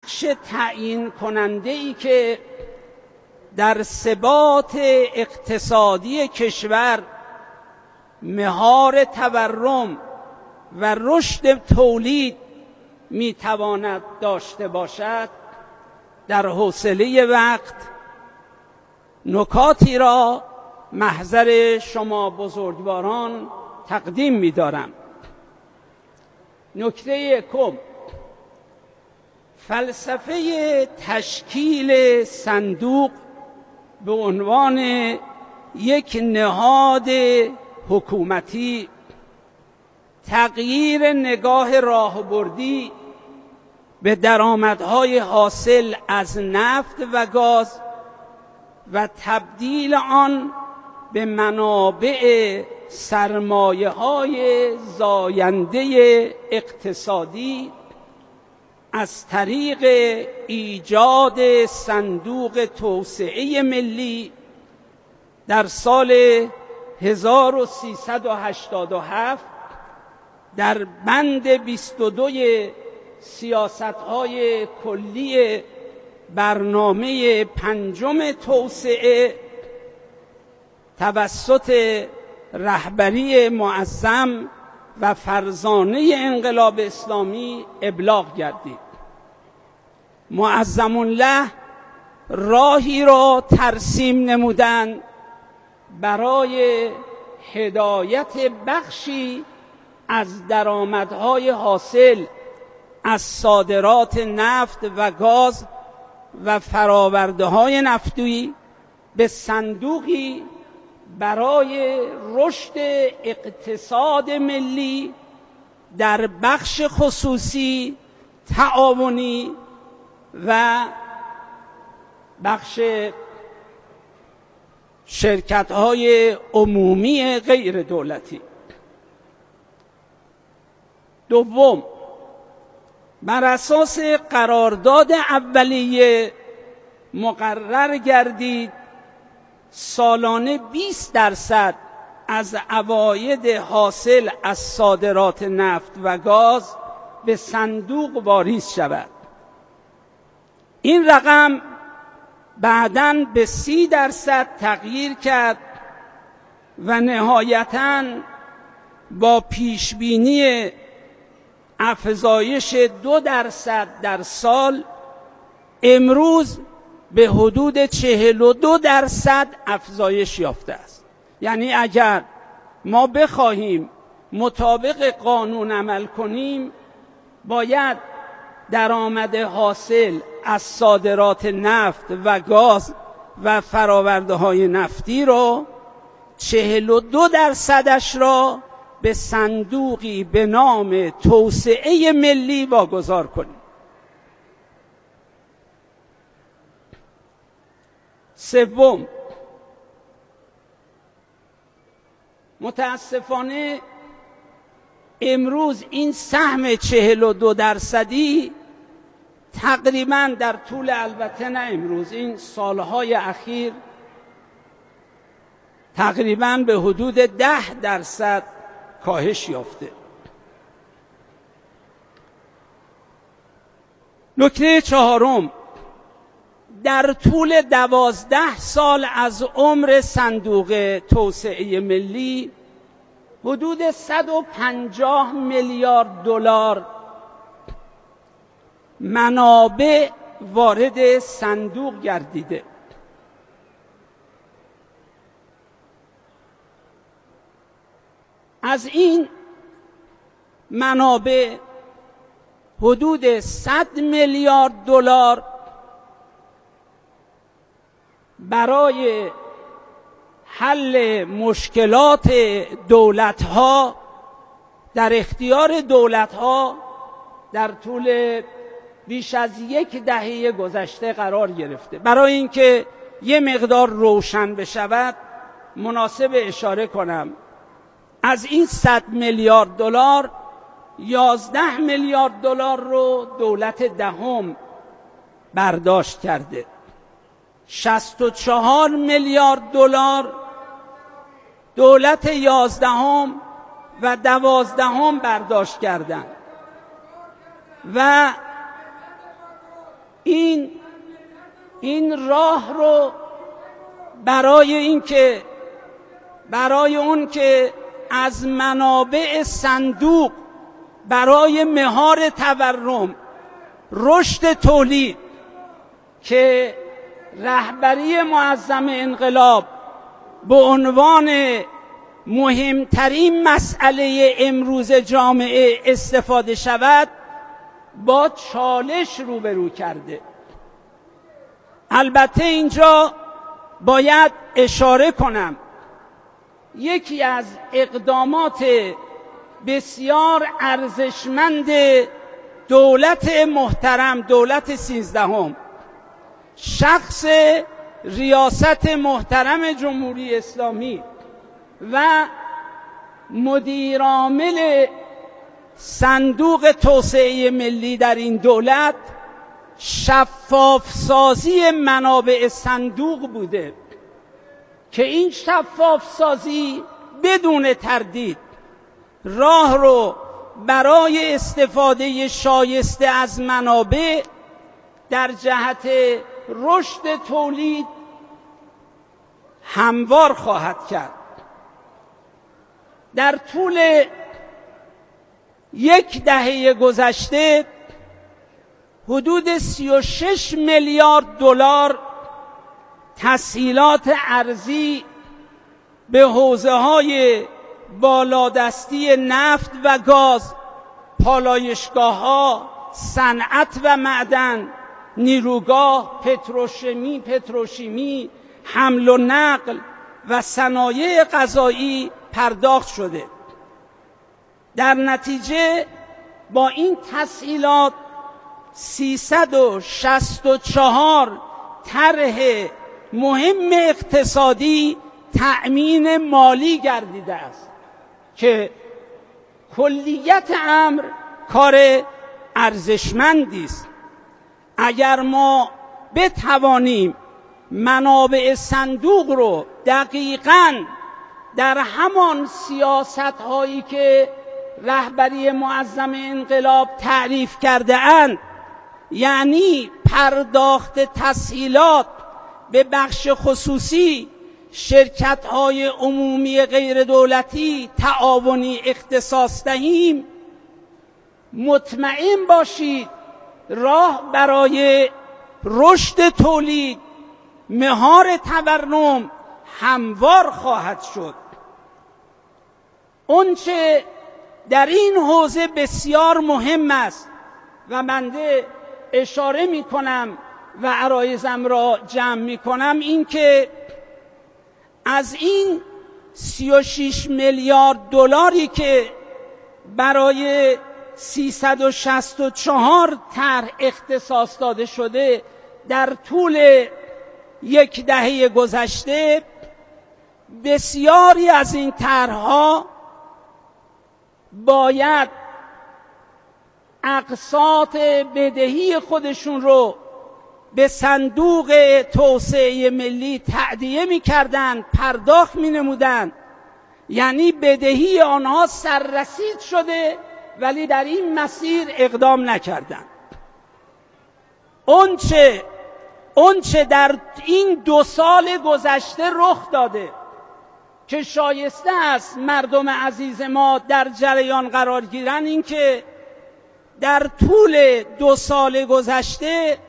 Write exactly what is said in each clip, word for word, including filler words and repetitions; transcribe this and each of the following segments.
نقش تعیین کننده ای که در ثبات اقتصادی کشور، مهار تورم و رشد تولید میتواند داشته باشد، در حوصله وقت نکاتی را محضر شما بزرگواران تقدیم می‌دارم. نکته یکم، فلسفه تشکیل صندوق به عنوان یک نهاد حکومتی تغییر نگاه راهبردی به درآمدهای حاصل از نفت و گاز و تبدیل آن به منابع سرمایه‌های زاینده اقتصادی از طریق ایجاد صندوق توسعه ملی در سال هزار و سیصد و هشتاد و هفت در بند بیست و دو سیاست‌های کلی برنامه پنجم توسعه توسط رهبری معظم و فرزانه انقلاب اسلامی ابلاغ گردید. معظم الله راهی را ترسیم نمودند برای هدایت بخشی از درآمدهای حاصل از صادرات نفت و گاز و فرآورده‌های نفتی به صندوقی برای رشد اقتصاد ملی در بخش خصوصی، تعاونی و بخش شرکت‌های عمومی غیر دولتی. دوم، بر اساس قرارداد اولیه مقرر گردید سالانه بیست درصد از عواید حاصل از صادرات نفت و گاز به صندوق واریز شود. این رقم بعداً به سی درصد تغییر کرد و نهایتاً با پیشبینی افزایش دو درصد در سال امروز به حدود چهل و دو درصد افزایش یافته است. یعنی اگر ما بخواهیم مطابق قانون عمل کنیم، باید درآمد حاصل از صادرات نفت و گاز و فرآورده‌های نفتی را چهل و دو درصدش را به صندوقی به نام توسعه ملی واگذار کنیم. سوم، متاسفانه امروز این سهم چهل و دو درصدی تقریباً در طول، البته نه امروز، این سالهای اخیر تقریباً به حدود ده درصد کاهش یافته. نکته چهارم، در طول دوازده سال از عمر صندوق توسعه ملی حدود صد و پنجاه میلیارد دلار منابع وارد صندوق گردیده. از این منابع حدود صد میلیارد دلار برای حل مشکلات دولت‌ها در اختیار دولت‌ها در طول بیش از یک دهه گذشته قرار گرفته. برای اینکه یه مقدار روشن بشود مناسب اشاره کنم از این صد میلیارد دلار یازده میلیارد دلار رو دولت دهم برداشت کرده، شصت و چهار میلیارد دلار دولت یازدهم و دوازدهم برداشت کردند و این راه رو برای این که برای اون که از منابع صندوق برای مهار تورم، رشد تولید که رهبری معظم انقلاب به عنوان مهمترین مسئله امروز جامعه استفاده شود، با چالش روبرو کرده. البته اینجا باید اشاره کنم یکی از اقدامات بسیار ارزشمند دولت محترم، دولت سیزدهم، شخص ریاست محترم جمهوری اسلامی و مدیرعامل صندوق توسعه ملی در این دولت شفاف سازی منابع صندوق بوده که این شفاف سازی بدون تردید راه رو برای استفاده شایسته از منابع در جهت رشد تولید هموار خواهد کرد. در طول یک دهه گذشته حدود سی و شش میلیارد دلار تسهیلات ارضی به حوزه‌های بالادستی نفت و گاز، پالایشگاه‌ها، صنعت و معدن، نیروگاه، پتروشیمی، پتروشیمی، حمل و نقل و صنایع غذایی پرداخت شده. در نتیجه با این تسهیلات سیصد و شصت و چهار طرح مهم اقتصادی تأمین مالی گردیده است که کلیت امر کار ارزشمندی است. اگر ما بتوانیم منابع صندوق رو دقیقاً در همان سیاست هایی که رهبری معظم انقلاب تعریف کرده اند، یعنی پرداخت تسهیلات به بخش خصوصی، شرکت های عمومی غیر دولتی، تعاونی اختصاص دهیم، مطمئن باشید راه برای رشد تولید، مهار تورم هموار خواهد شد. اونچه در این حوزه بسیار مهم است و بنده اشاره می کنم و عرایزم را جمع می کنم، این که از این سی و شش میلیارد دلاری که برای سیصد و شصت و چهار طرح اختصاص داده شده در طول یک دهه گذشته، بسیاری از این طرح‌ها باید اقساط بدهی خودشون رو به صندوق توسعه ملی تأدیه می‌کردند، پرداخت می‌نمودند، یعنی بدهی آنها سررسید شده ولی در این مسیر اقدام نکردند. اونچه اونچه در این دو سال گذشته رخ داده که شایسته است مردم عزیز ما در جریان قرار گیرن، این که در طول دو سال گذشته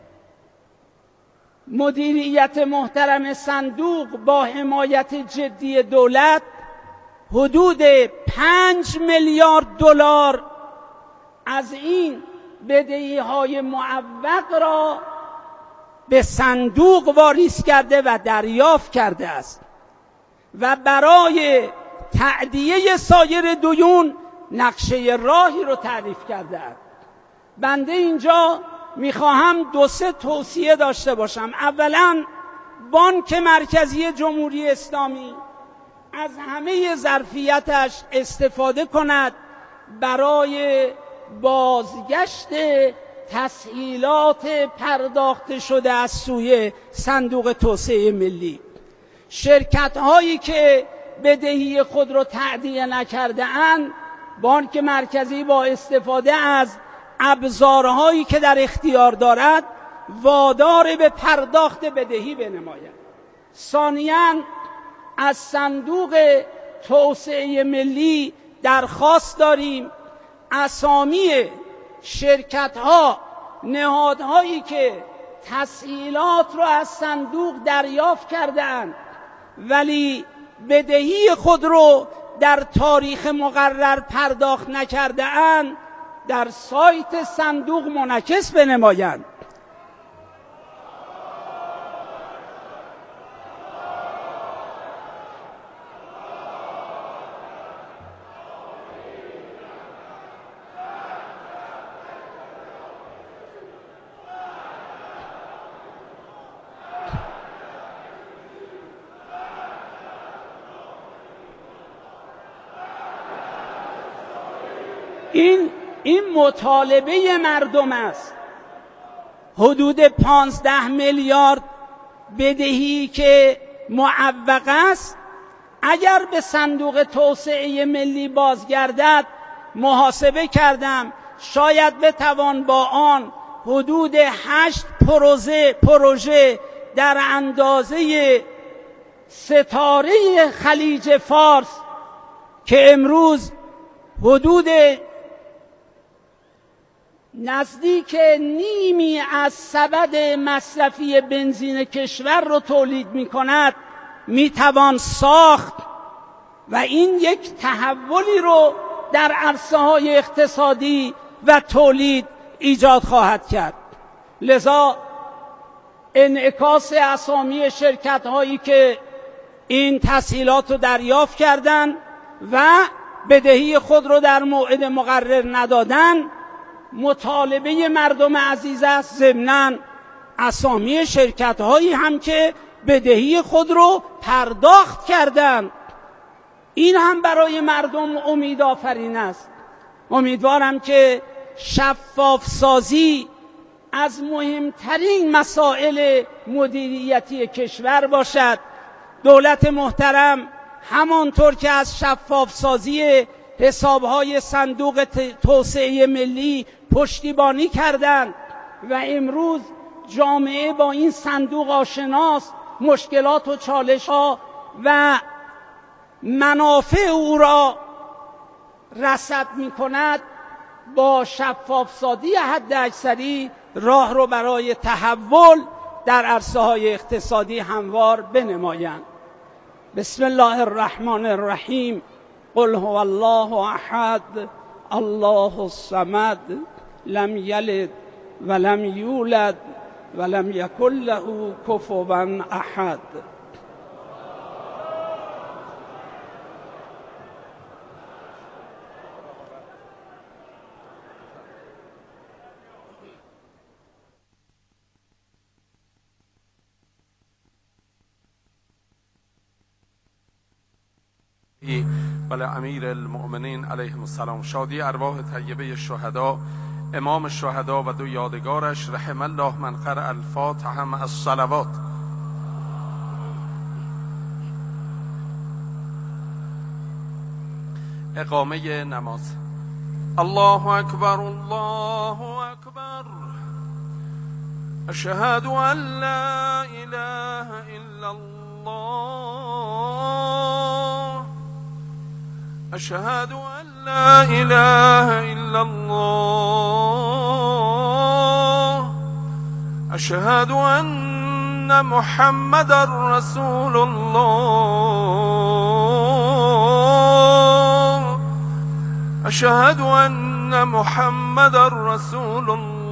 مدیریت محترم صندوق با حمایت جدی دولت حدود پنج میلیارد دلار از این بدهی‌های معوق را به صندوق واریز کرده و دریافت کرده است و برای تأدیه سایر دیون نقشه راهی رو تعریف کرده است. بنده اینجا میخواهم دو سه توصیه داشته باشم. اولا، بانک مرکزی جمهوری اسلامی از همه ظرفیتش استفاده کند برای بازگشت تسهیلات پرداخته شده از سوی صندوق توسعه ملی. شرکت هایی که بدهی خود را تأدیه نکرده اند، بانک مرکزی با استفاده از ابزارهایی که در اختیار دارد وادار به پرداخت بدهی بنمایند. ثانیاً از صندوق توسعه ملی درخواست داریم اسامی شرکت‌ها، نهادهایی که تسهیلات رو از صندوق دریافت کرده‌اند ولی بدهی خود رو در تاریخ مقرر پرداخت نکرده‌اند در سایت صندوق منعکس بنمایند. این این مطالبه مردم است. حدود پانزده میلیارد بدهی که معوق است اگر به صندوق توسعه ملی بازگردد، محاسبه کردم شاید بتوان با آن حدود هشت پروژه پروژه در اندازه ستاره خلیج فارس که امروز حدود نزدیک نیمی از سبد مصرفی بنزین کشور رو تولید می کند می توان ساخت و این یک تحولی رو در عرصه های اقتصادی و تولید ایجاد خواهد کرد. لذا انعکاس اسامی شرکت هایی که این تسهیلات رو دریافت کردند و بدهی خود رو در موعد مقرر ندادن مطالبه مردم عزیز است. ضمناً اسامی شرکت هایی هم که بدهی خود رو پرداخت کردند، این هم برای مردم امید آفرین است. امیدوارم که شفاف سازی از مهمترین مسائل مدیریتی کشور باشد. دولت محترم همانطور که از شفاف سازی حسابهای صندوق توسعه ملی پشتیبانی کردند و امروز جامعه با این صندوق آشناست، مشکلات و چالش‌ها و منافع او را رصد می‌کند، با شفاف سازی حد اکثری راه رو برای تحول در عرصه‌های اقتصادی هموار بنمایند. بسم الله الرحمن الرحیم. قل هو الله احد الله الصمد لم یلد ولم یولد ولم یکن له کفوا احد. بله امیر المؤمنین علیهم السلام. شادی ارواح طیبه شهدا، امام الشهدا و دو یادگارش، رحم الله من قرأ الفاتحه مع الصلوات. اقامه نماز. الله اکبر الله اکبر، اشهد ان لا اله الا الله، اشهد ان لا اله الا الله، اشهد ان محمد رسول الله، اشهد ان محمد رسول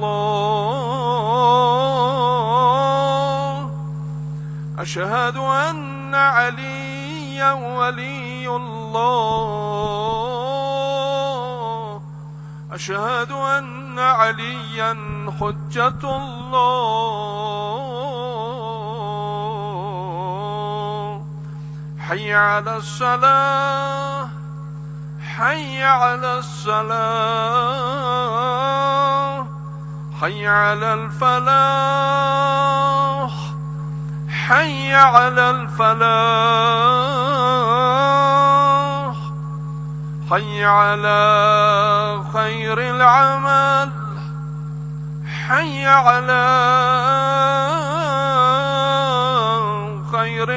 الله، اشهد ان عليا ولي الله، اشهد ان عليا حجة الله. حي على الصلاة، حي على الصلاة، حي على الفلاح، حي على الفلاح، حي على خير العمل، حي على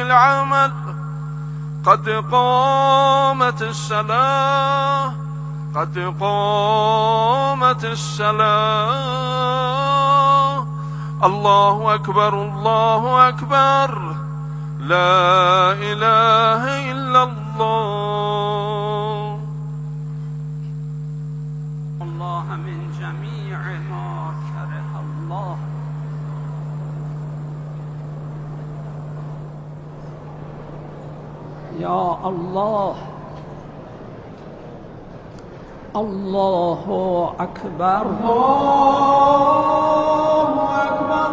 العمل قد قامت الصلاة قد قامت الصلاة الله أكبر الله أكبر لا إله إلا الله الله من جميع ما كره الله يا الله الله أكبر الله أكبر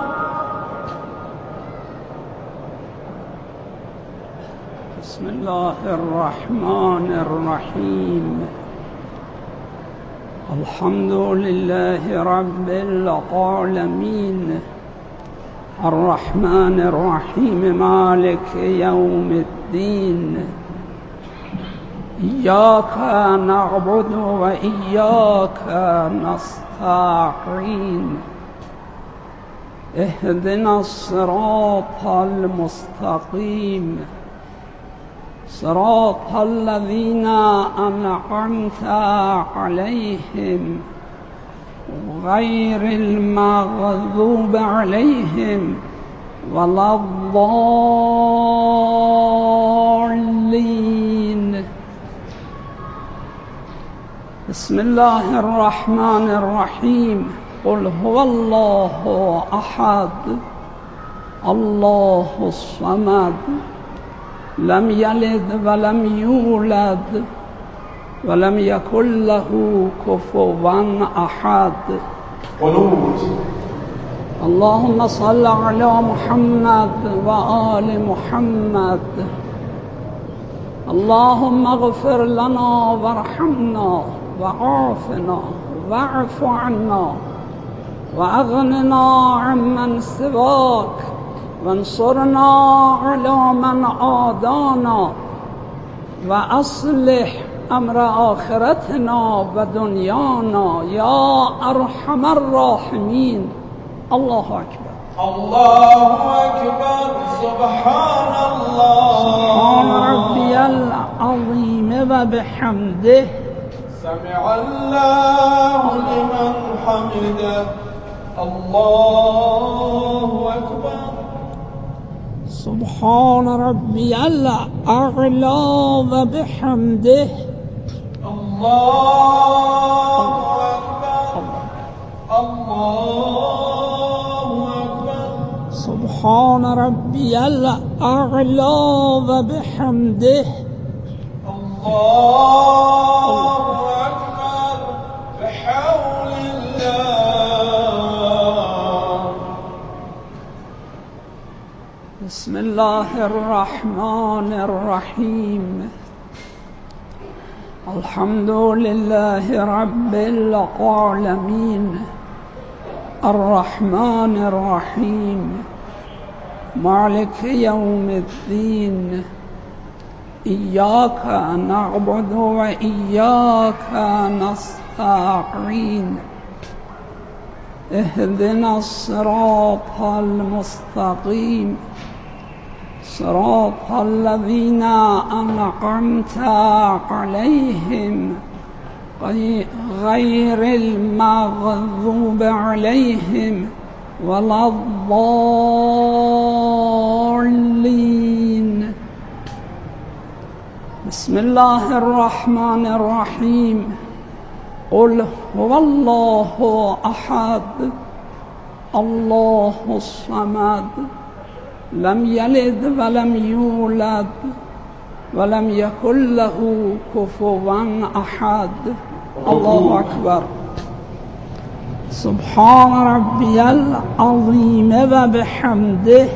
بسم الله الرحمن الرحيم الحمد لله رب العالمين الرحمن الرحيم مالك يوم الدين إياك نعبد وإياك نستعين اهدنا الصراط المستقيم صراط الذين أنعمت عليهم غير المغضوب عليهم ولا الضالين بسم الله الرحمن الرحيم قل هو الله أحد الله الصمد لم يلد ولم يولد ولم يكن له كفوا أحد قنوت اللهم صل على محمد وآل محمد اللهم اغفر لنا وارحمنا وعافنا واعف عنا وأغننا عمن سواك وانصرنا على من عادانا وأصلح أمر آخرتنا ودنيانا يا أرحم الراحمين الله أكبر الله أكبر سبحان الله سبحان ربي العظيم وبحمده سمع الله لمن حمده الله أكبر سبحان ربي الأعلى وبحمده الله أكبر الله أكبر سبحان ربي الأعلى وبحمده الله أكبر بحول الله بسم الله الرحمن الرحيم الحمد لله رب العالمين الرحمن الرحيم مالك يوم الدين إياك نعبد وإياك نستعين اهدنا الصراط المستقيم صراط الذين أنعمت عليهم غير المغضوب عليهم ولا الضالين بسم الله الرحمن الرحيم قل هو الله أحد الله الصمد لم يلد ولم يولد ولم يكن له كفوا أحد الله أكبر سبحان ربي العظيم وبحمده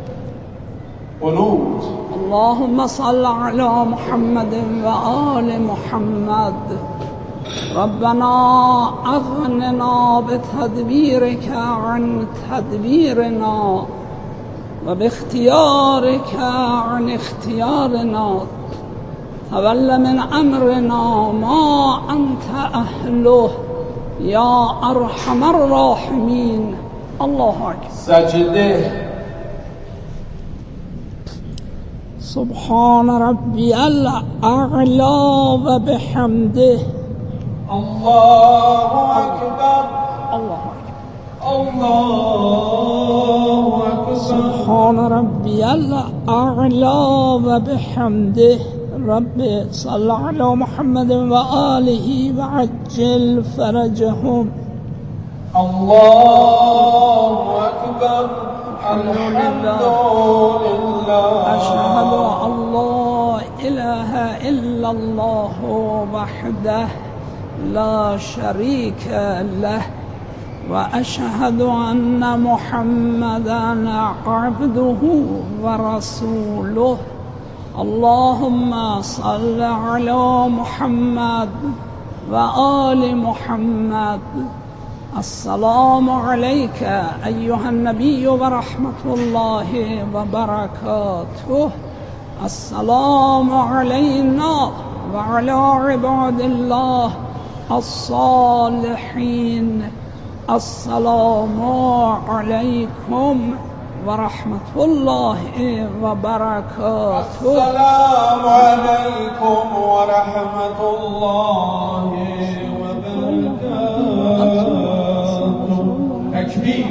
قنوت اللهم صل على محمد وآل محمد ربنا أغننا بتدبيرك عن تدبيرنا وباختيارك عن اختيارنا تول من أمرنا ما أنت أهله يا أرحم الراحمين الله أكبر سجده سبحان ربی الاعلا و بحمده. الله اکبر. الله الله اکبر. سبحان ربی الاعلا و بحمده. رب صل علی محمد و آله و عجل فرجهم. الله اکبر. الحمد لله. اشهد ان لا اله الا الله وحده لا شريك له واشهد ان محمدا عبده ورسوله. اللهم صل على محمد وآل محمد. السلام عليك أيها النبي ورحمة الله وبركاته. السلام علينا وعلى عباد الله الصالحين. السلام عليكم ورحمة الله وبركاته. السلام عليكم ورحمة الله وبركاته. تکبیر.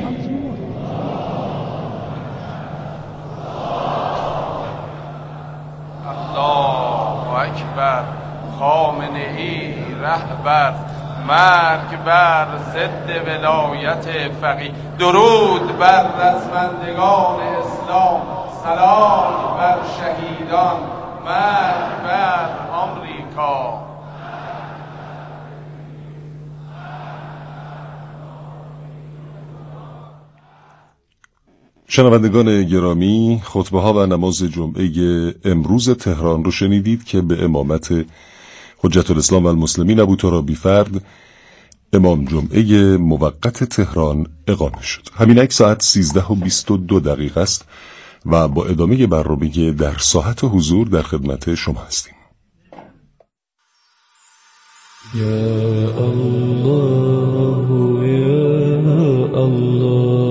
الله اکبر. خامنه ای رهبر، مرگ بر ضد ولایت فقیه. درود بر رزمندگان اسلام، سلام بر شهیدان، مرگ بر آمریکا. شنوندگان گرامی، خطبه ها و نماز جمعه امروز تهران رو شنیدید که به امامت حجت الاسلام و المسلمین ابوترابی فرد امام جمعه موقت تهران اقامه شد. همینک ساعت سیزده و بیست و دو دقیقه است و با ادامه برنامه در ساحت حضور در خدمت شما هستیم. یا الله یا الله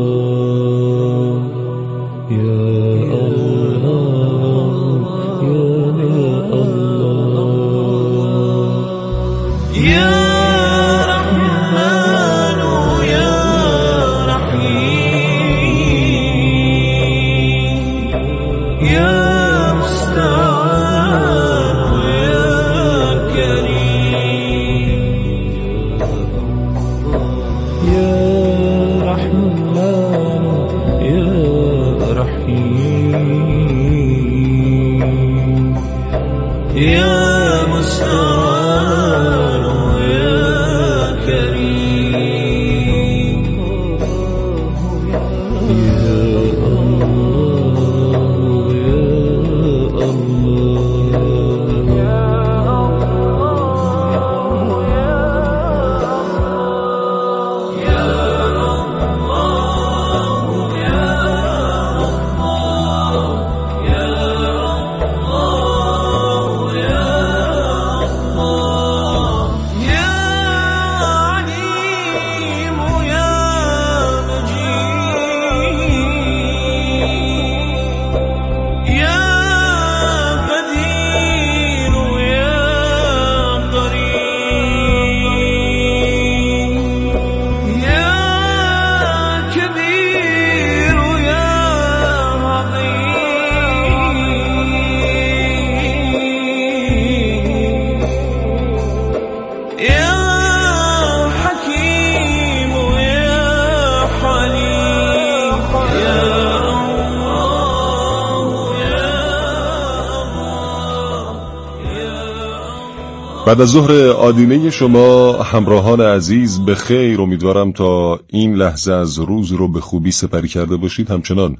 بعد از ظهر آدینه شما همراهان عزیز به خیر. امیدوارم تا این لحظه از روز رو به خوبی سپری کرده باشید. همچنان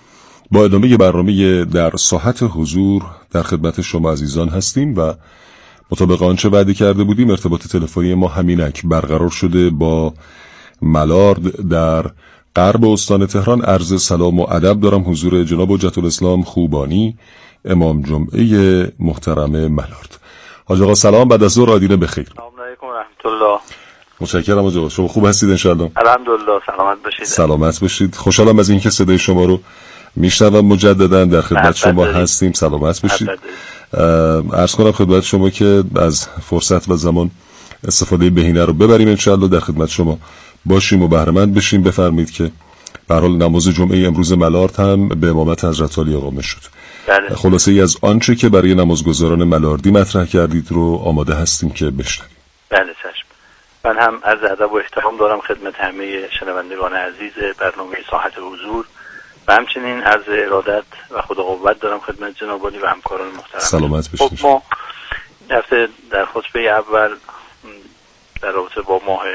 با ادامه برنامه در ساحت حضور در خدمت شما عزیزان هستیم و مطابق آنچه وعده کرده بودیم ارتباط تلفنی ما همینک برقرار شده با ملارد در غرب استان تهران. عرض سلام و ادب دارم حضور جناب حجت الاسلام خوبانی امام جمعه محترم ملارد. حاج آقا سلام، بعد از ظهر آدینه بخیر. سلام علیکم و رحمت الله. متشکرم حاج آقا، شما خوب هستید ان شاء الله؟ الحمدلله، سلامت باشید. سلامت باشید. خوشحالم از اینکه صدای شما رو میشنوم. مجددا در خدمت شما هستیم. سلامت باشید. عرض کنم خدمت شما که از فرصت و زمان استفاده بهینه رو ببریم انشاءالله، در خدمت شما باشیم و بهره مند بشیم. بفرمایید که به هر حال نماز جمعه امروز ملارد هم به امامت حضرت علی اقامه شد. بله. خلاصه ای از آنچه که برای نمازگزاران ملاردی مطرح کردید رو آماده هستیم که بشنویم. بله چشم. من هم از ادب و احترام دارم خدمت همه شنوندگان عزیز برنامه ساحت حضور و همچنین از ارادت و خدا قوت دارم خدمت جناب عالی و همکاران محترم. سلامت باشید. خب ما هفته در خطبه اول در رابطه با ماه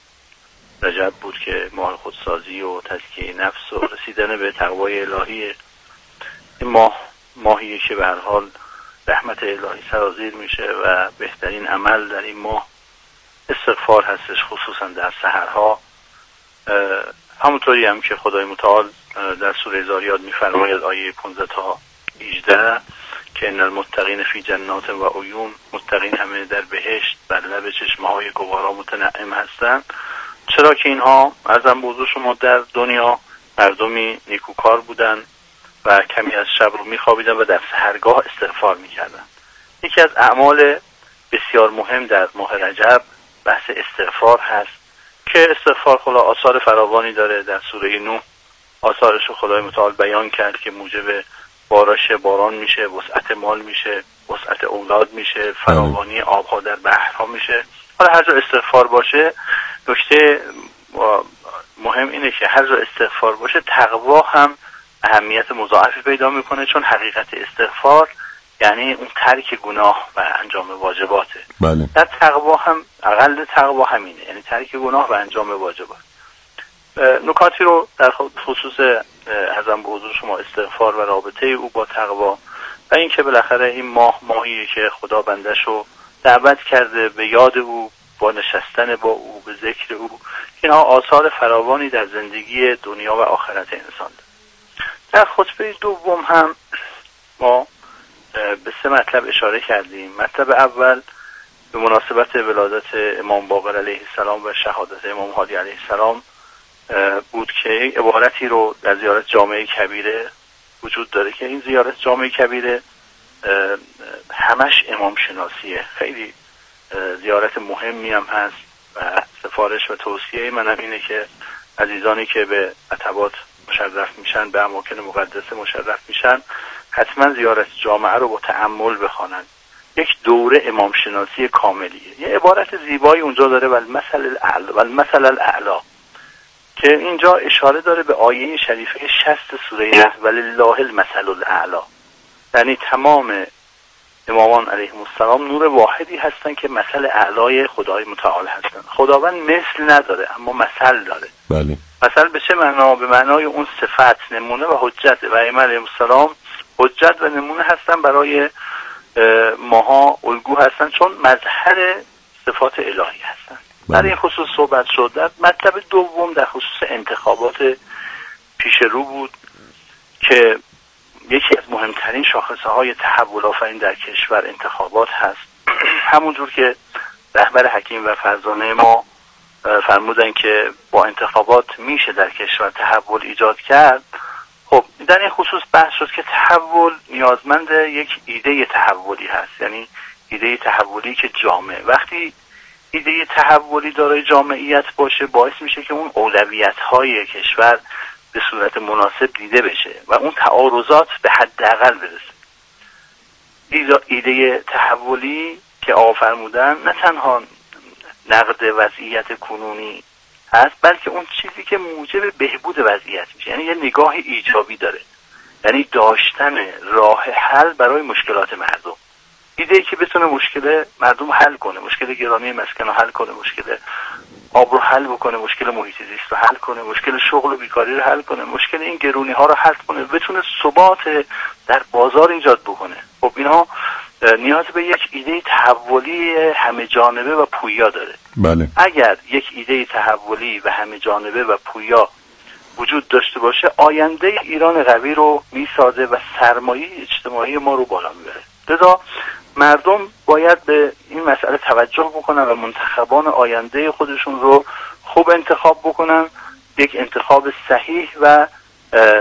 رجب بود که ماه خودسازی و تزکیه نفس و رسیدن به تقوای الهی. این ماه ماهیه که به هر حال رحمت الهی سرازیر میشه و بهترین عمل در این ماه استغفار هستش، خصوصا در سحرها. همونطوری هم که خدای متعال در سوره زاریات میفرماید آیه پانزده تا هجده که ان المتقین فی جنات و عیون، متقین همه در بهشت بر لب چشمه‌های گوارا متنعم هستند. چرا که اینها ارزم به حضور شما در دنیا مردمی نیکوکار بودن و کمی از شب رو میخوابیدن و در سحرگاه استغفار میکردن. یکی از اعمال بسیار مهم در ماه رجب بحث استغفار هست که استغفار خلا آثار فراوانی داره. در سوره نوح آثارش رو خدای متعال بیان کرد که موجب بارش باران میشه، وسعت مال میشه، وسعت اولاد میشه، فراوانی آبها در بحرها میشه. حالا هر جا استغفار باشه، نکته مهم اینه که هر جا استغفار باشه تقوا هم اهمیت مضاعفی پیدا میکنه، چون حقیقت استغفار یعنی اون ترک گناه و انجام واجباته. بله. در تقوا هم اقل تقوا همینه، یعنی ترک گناه و انجام واجبات. نکاتی رو در خصوص ازم به حضور شما استغفار و رابطه او با تقوا و این که بالاخره این ماه ماهیه که خدا بنده‌شو دعوت کرده به یاد او، با نشستن با او، به ذکر او. اینها آثار فراوانی در زندگی دنیا و آخرت انسان ده. در خطبه دوم هم ما به سه مطلب اشاره کردیم. مطلب اول به مناسبت ولادت امام باقر علیه السلام و شهادت امام هادی علیه السلام بود که عبارتی رو در زیارت جامعه کبیره وجود داره که این زیارت جامعه کبیره همش امام شناسیه. خیلی زیارت مهمی هم هست و سفارش و توصیه منم اینه که عزیزانی که به عتبات مشرف میشن، به اماکن مقدسه مشرف میشن، حتما زیارت جامعه رو با تأمل بخوانن. یک دوره امام شناسی کاملیه. یه عبارت زیبایی اونجا داره والمثل الاعلی والمثل الاعلی که اینجا اشاره داره به آیه شریفه شصت سوره نحل ولله المثل الاعلی، یعنی تمام امامان علیهم السلام نور واحدی هستن که مثل اعلای خدای متعال هستن. خداوند مثل نداره اما مثل داره. بله. مثل به چه معنا؟ به معنای اون صفت، نمونه و حجت. و ائمه علیهم السلام حجت و نمونه هستن برای ماها، الگو هستن، چون مظهر صفات الهی هستن. بله. در این خصوص صحبت شد. در مطلب دوم در خصوص انتخابات پیش رو بود که یکی از مهمترین شاخصه های تحول آفرین در کشور انتخابات هست. همونجور که رهبر حکیم و فرزانه ما فرمودن که با انتخابات میشه در کشور تحول ایجاد کرد. خب در این خصوص بحث شد که تحول نیازمند یک ایده تحولی هست، یعنی ایده تحولی که جامع. وقتی ایده تحولی دارای جامعیت باشه باعث میشه که اون اولویت های کشور به صورت مناسب دیده بشه و اون تعارضات به حداقل برسه. ایده تحولی که آقا فرمودن نه تنها نقد وضعیت کنونی هست، بلکه اون چیزی که موجب بهبود وضعیت میشه، یعنی یه نگاه ایجابی داره، یعنی داشتن راه حل برای مشکلات مردم. ایده ای که بتونه مشکل مردم حل کنه، مشکل گرانی مسکن رو حل کنه، مشکل آب رو حل بکنه، مشکل محیط زیست رو حل کنه، مشکل شغل و بیکاری رو حل کنه، مشکل این گرونی ها رو حل کنه، بتونه ثبات در بازار ایجاد بکنه. خب اینها نیاز به یک ایده تحولی همه جانبه و پویا داره. بله. اگر یک ایده تحولی و همه جانبه و پویا وجود داشته باشه، آینده ایران قوی رو میسازه و سرمایه اجتماعی ما رو بالا میبره. لذا مردم باید به این مسئله توجه بکنن و منتخبان آینده خودشون رو خوب انتخاب بکنن، یک انتخاب صحیح و